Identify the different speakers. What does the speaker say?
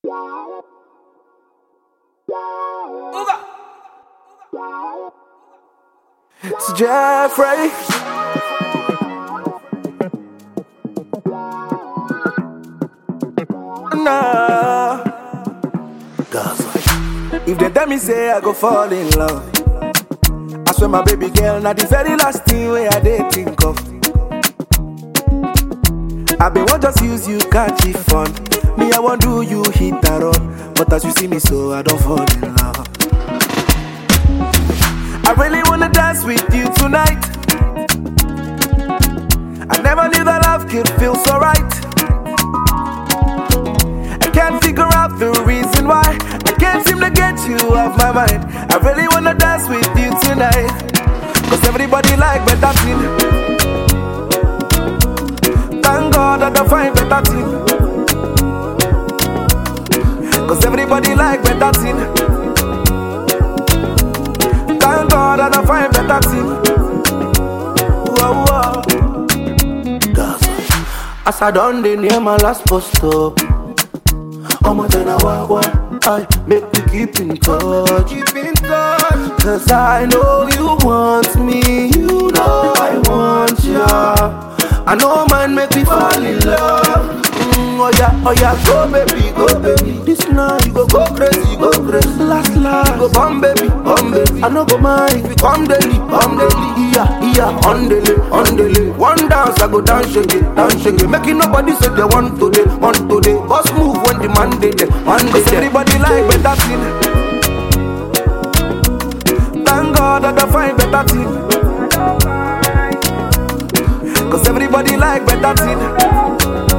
Speaker 1: It's Jeffrey. Nah. If they tell me say I go fall in love, I swear my baby girl, not the very last thing where I did think of. I been want just use you catch it fun. Me I want do you hit and run, but as you see me so I don't fall in love. I really wanna dance with you tonight. I never knew that love could feel so right. I can't figure out the reason why I can't seem to get you off my mind. I really wanna dance with you tonight, cause everybody like better thing. Thank God that I find better thing, cause everybody like better thing. Thank God that I find better thing. Whoa, whoa. As I done the near my last post up, I'm a ten hour. I make me keep in touch. Cause I know you want me, you know I want ya. I know man make me fall in love. Oh yeah, go baby. This night you go crazy, Last, you go bomb baby. I know go mind if you come daily. Yeah, on daily. One dance I go dance shake it. Making nobody say they want today. Boss move when the man did it. Cause everybody like better thing. Thank God that I find better thing, cause everybody like better thing.